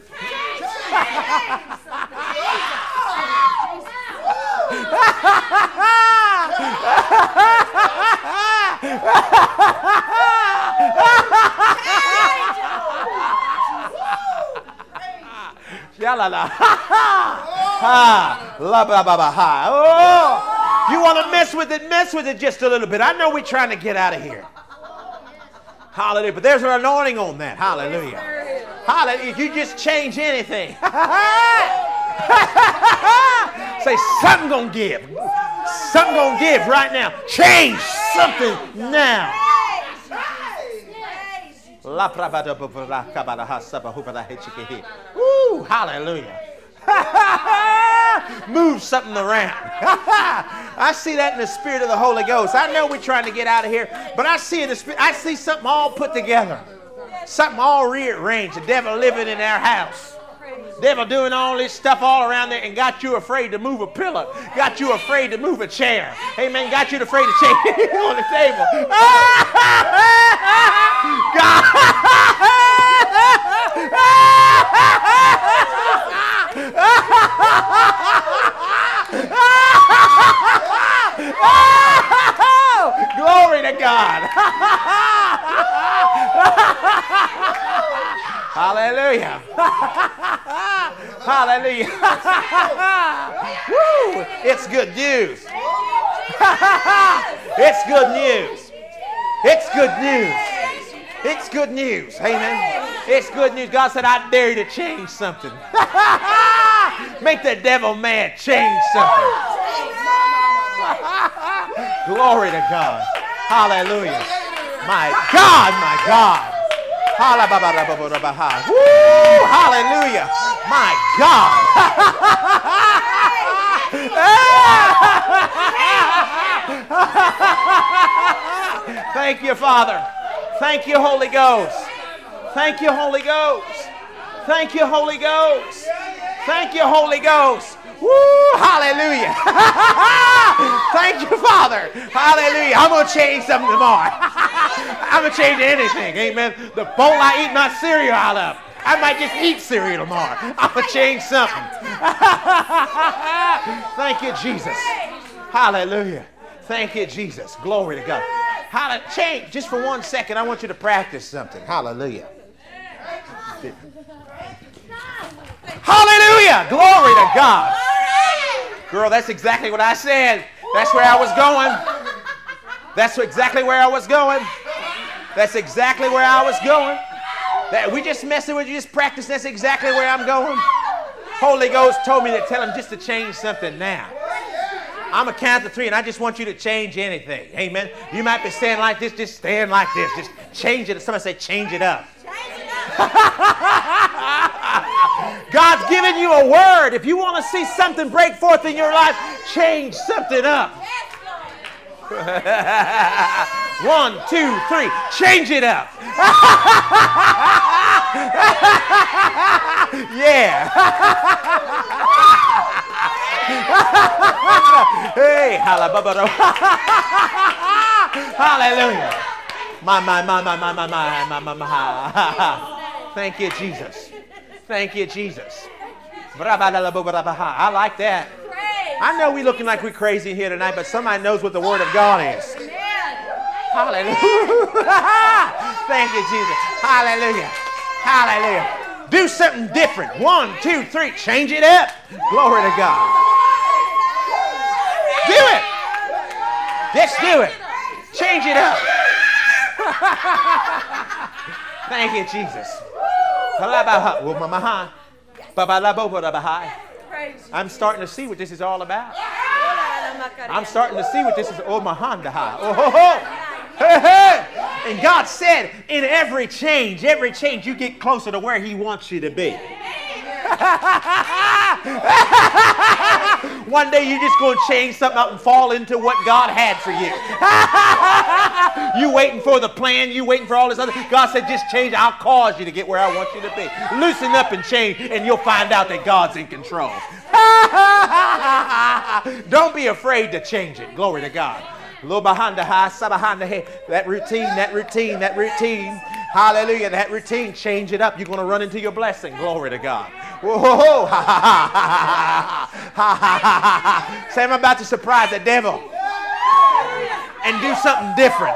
Oh, you want to mess with it? Mess with it just a little bit. I know we're trying to get out of here. Hallelujah. But there's an anointing on that. Hallelujah. Hallelujah. You just change anything. Say, something gonna give. Something gonna give right now. Change something now. Woo, hallelujah. Move something around. I see that in the spirit of the Holy Ghost. I know we're trying to get out of here, but I see in the spirit, I see something all put together. Something all rearranged. The devil living in our house. Devil doing all this stuff all around there and got you afraid to move a pillow. Got you afraid to move a chair. Amen. Got you afraid to change on the table. God. Glory to God. Hallelujah. Hallelujah. Woo. It's good news. It's good news. It's good news. It's good news. Amen. It's good news. God said, I dare you to change something. Make the devil mad. Change something. Glory to God. Hallelujah. My God, my God. Woo, hallelujah. My God. Thank you, Father. Thank you, Holy Ghost. Thank you, Holy Ghost. Thank you, Holy Ghost. Thank you, Holy Ghost. Woo, hallelujah. Thank you, Father. Hallelujah. I'm going to change something tomorrow. I'm going to change anything. Amen. The bowl I eat my cereal out of. I might just eat cereal tomorrow. I'm going to change something. Thank you, Jesus. Hallelujah. Thank you, Jesus. Glory to God. Hallelujah. Change. Just for one second, I want you to practice something. Hallelujah. Hallelujah. Glory to God. Girl, that's exactly what I said. That's where I was going. That's exactly where I was going. That's exactly where I was going. That we just messing with you, just practice. That's exactly where I'm going. Holy Ghost told me to tell him just to change something now. I'm going to count to three, and I just want you to change anything. Amen. You might be standing like this, just stand like this. Just change it. Somebody say, change it up. God's given you a word. If you want to see something break forth in your life, change something up. One, two, three. Change it up. Yeah. Hey, hallelujah. Hallelujah. My, my, my, my, my, my, my, my, my, my. Thank you, Jesus. Thank you, Jesus. I like that. I know we're looking like we're crazy here tonight, but somebody knows what the Word of God is. Hallelujah. Thank you, Jesus. Hallelujah. Hallelujah. Do something different. One, two, three. Change it up. Glory to God. Do it. Just do it. Change it up. Thank you, Jesus. I'm starting to see what this is all about. I'm starting to see what this is. Oh, Mahanda. Oh, ho, ho. Hey, hey. And God said, in every change, every change, you get closer to where He wants you to be. One day you're just going to change something up and fall into what God had for you. You waiting for the plan, you waiting for all this other. God said, just change. I'll cause you to get where I want you to be. Loosen up and change, and you'll find out that God's in control. Don't be afraid to change it. Glory to God. That routine, that routine, that routine. Hallelujah. That routine, change it up. You're going to run into your blessing. Glory to God. Whoa. Say, I'm about to surprise the devil and do something different.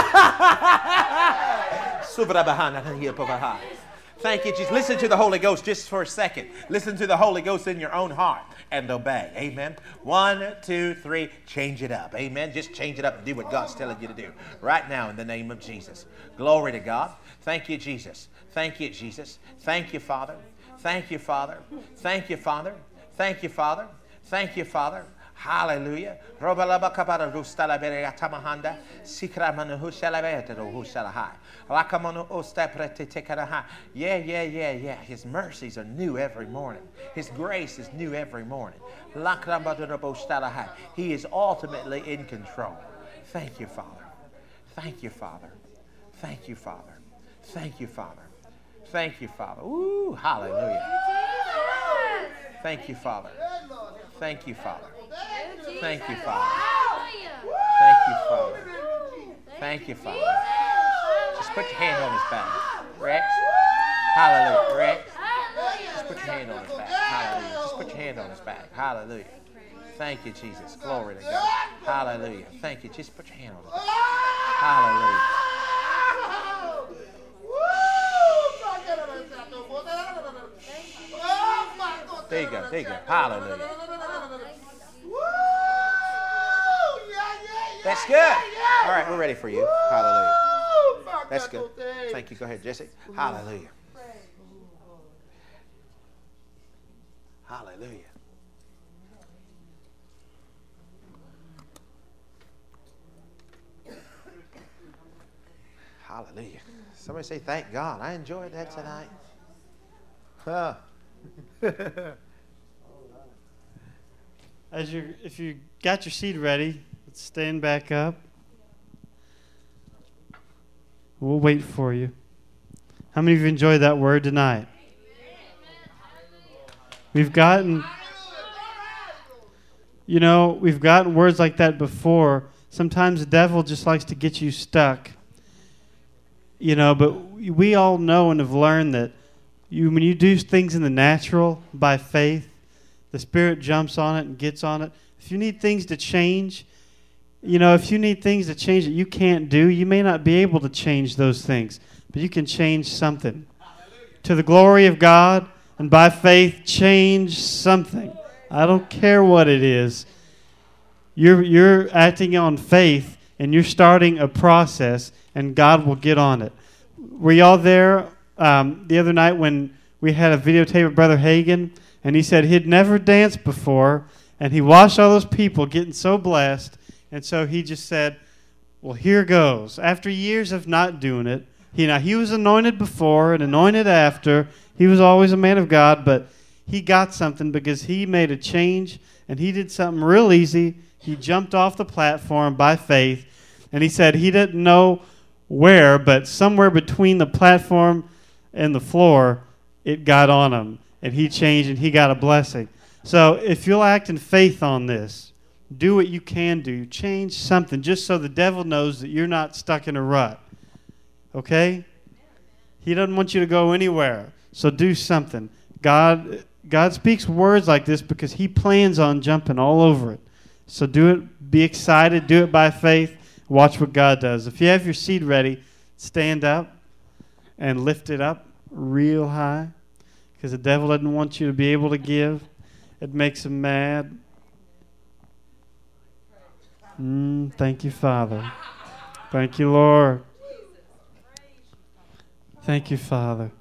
Thank you, Jesus. Listen to the Holy Ghost just for a second. Listen to the Holy Ghost in your own heart and obey. Amen. One, two, three. Change it up. Amen. Just change it up and do what God's telling you to do right now in the name of Jesus. Glory to God. Thank you, Jesus. Thank you, Jesus. Thank you, Father. Thank you, Father. Thank you, Father. Thank you, Father. Thank you, Father. Hallelujah. Yeah, yeah, yeah, yeah. His mercies are new every morning. His grace is new every morning. He is ultimately in control. Thank you, Father. Thank you, Father. Thank you, Father. Thank you, Father. Thank you, Father. Ooh, hallelujah. Thank you, Father. Thank you, Father. Thank you, Father. Thank you, Father. Thank you, Father. Just put your hand on his back. Rex. Hallelujah. Rex. Just put your hand on his back. Hallelujah. Just put your hand on his back. Hallelujah. Thank you, Jesus. Glory to God. Hallelujah. Thank you. Just put your hand on his back. Hallelujah. There you go. There you go. Hallelujah. That's good. All right, we're ready for you. Hallelujah. That's good. Thank you. Go ahead, Jesse. Hallelujah. Hallelujah. Hallelujah. Somebody say, thank God. I enjoyed that tonight. Huh. As you, if you got your seat ready, let's stand back up. We'll wait for you. How many of you enjoyed that word tonight? We've gotten, you know, we've gotten words like that before. Sometimes the devil just likes to get you stuck. You know, but we all know and have learned that you, when you do things in the natural by faith, the Spirit jumps on it and gets on it. If you need things to change, you know, if you need things to change that you can't do, you may not be able to change those things, but you can change something. Hallelujah. To the glory of God, and by faith, change something. I don't care what it is. You're, you're acting on faith, and you're starting a process, and God will get on it. Were y'all there um, the other night when we had a videotape of Brother Hagin, and he said he'd never danced before, and he watched all those people getting so blessed, and so he just said, well, here goes. After years of not doing it, he, now, he was anointed before and anointed after. He was always a man of God, but he got something because he made a change, and he did something real easy. He jumped off the platform by faith, and he said he didn't know where, but somewhere between the platform and the floor, it got on him, and he changed, and he got a blessing. So if you'll act in faith on this, do what you can do. Change something just so the devil knows that you're not stuck in a rut. Okay? He doesn't want you to go anywhere. So do something. God God speaks words like this because he plans on jumping all over it. So do it. Be excited. Do it by faith. Watch what God does. If you have your seed ready, stand up and lift it up real high because the devil doesn't want you to be able to give. It makes him mad. Mm, thank you, Father. Thank you, Lord. Thank you, Father.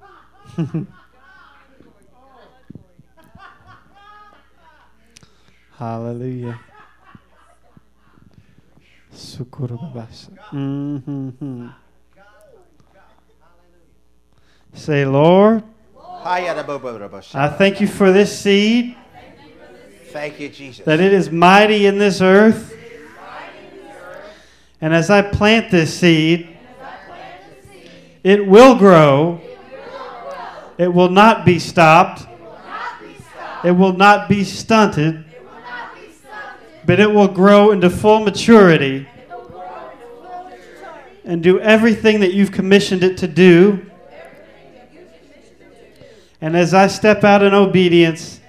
Hallelujah. Mm-hmm. Say, Lord, I thank you for this seed. Thank you, Jesus. That it is mighty in this earth. And as I plant this seed, it will grow. It will not be stopped. It will not be stunted. But it will grow into full maturity and do everything that you've commissioned it to do. And as I step out in obedience,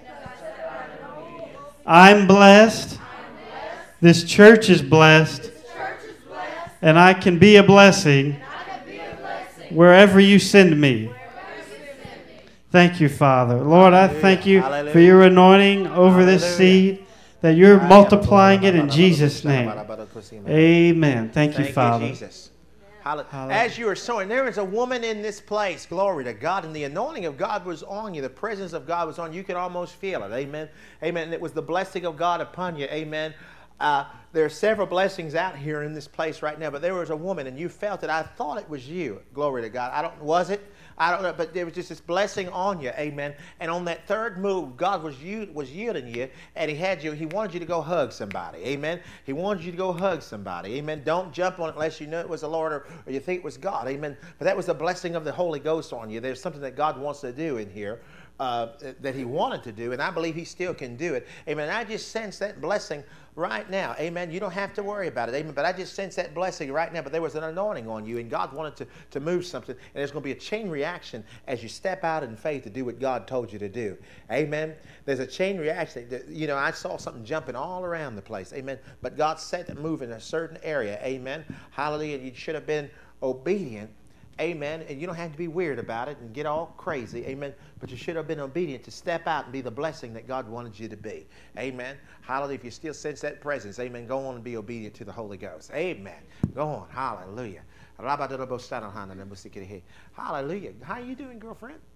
I'm blessed. This church is blessed. And I can be a blessing wherever you send me. Thank you, Father. Lord, I thank you for your anointing over this seed, that you're multiplying it in Jesus' name. Amen. Thank you, Father. You, Jesus. As you are sowing, there is a woman in this place. Glory to God. And the anointing of God was on you. The presence of God was on you. You could almost feel it. Amen. Amen. And it was the blessing of God upon you. Amen. Uh, there are several blessings out here in this place right now, but there was a woman, and you felt it. I thought it was you. Glory to God. I don't. Was it? I don't know, but there was just this blessing on you, amen. And on that third move, God was you was yielding you, and He had you. He wanted you to go hug somebody, amen. He wanted you to go hug somebody, amen. Don't jump on it unless you know it was the Lord or, or you think it was God, amen. But that was the blessing of the Holy Ghost on you. There's something that God wants to do in here. Uh, that He wanted to do, and I believe He still can do it. Amen. I just sense that blessing right now. Amen. You don't have to worry about it. Amen. But I just sense that blessing right now. But there was an anointing on you, and God wanted to, to move something, and there's going to be a chain reaction as you step out in faith to do what God told you to do. Amen. There's a chain reaction. That, you know, I saw something jumping all around the place. Amen. But God said to move in a certain area. Amen. Hallelujah. You should have been obedient. Amen. And you don't have to be weird about it and get all crazy. Amen. But you should have been obedient to step out and be the blessing that God wanted you to be. Amen. Hallelujah. If you still sense that presence, amen, go on and be obedient to the Holy Ghost. Amen. Go on. Hallelujah. Hallelujah. How are you doing, girlfriend?